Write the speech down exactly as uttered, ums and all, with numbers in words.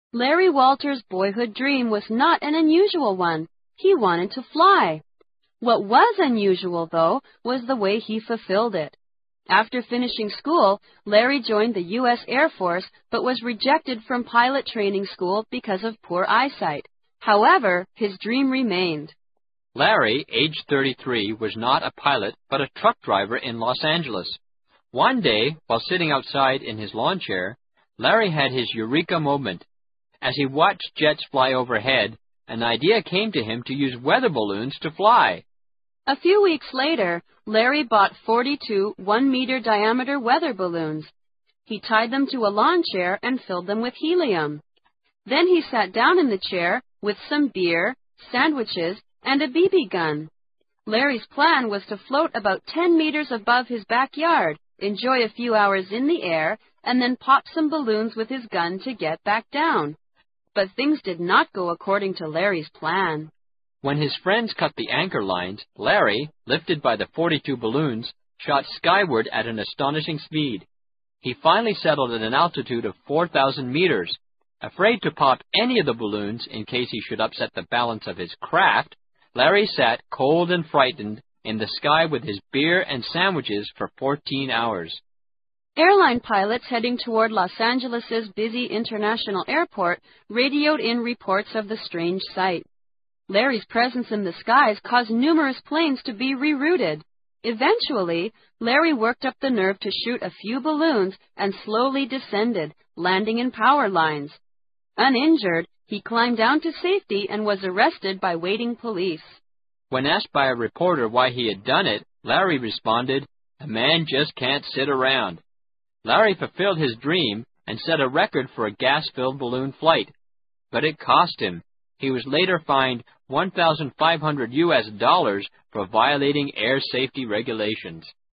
Larry Walters' boyhood dream was not an unusual one. He wanted to fly. What was unusual, though, was the way he fulfilled it. After finishing school, Larry joined the U S Air Force but was rejected from pilot training school because of poor eyesight. However, his dream remained. Larry, age thirty-three, was not a pilot but a truck driver in Los Angeles. One day, while sitting outside in his lawn chair, Larry had his eureka moment. As he watched jets fly overhead, an idea came to him to use weather balloons to fly. A few weeks later, Larry bought forty-two one-meter diameter weather balloons. He tied them to a lawn chair and filled them with helium. Then he sat down in the chair with some beer, sandwiches, and a B B gun. Larry's plan was to float about ten meters above his backyard, enjoy a few hours in the air, and then pop some balloons with his gun to get back down. But things did not go according to Larry's plan. When his friends cut the anchor lines, Larry, lifted by the forty-two balloons, shot skyward at an astonishing speed. He finally settled at an altitude of four thousand meters. Afraid to pop any of the balloons in case he should upset the balance of his craft, Larry sat cold and frightened in the sky with his beer and sandwiches for fourteen hours. Airline pilots heading toward Los Angeles' busy international airport radioed in reports of the strange sight. Larry's presence in the skies caused numerous planes to be rerouted. Eventually, Larry worked up the nerve to shoot a few balloons and slowly descended, landing in power lines. Uninjured, he climbed down to safety and was arrested by waiting police. When asked by a reporter why he had done it, Larry responded, "A man just can't sit around." Larry fulfilled his dream and set a record for a gas-filled balloon flight. But it cost him. He was later fined one thousand five hundred U S dollars for violating air safety regulations.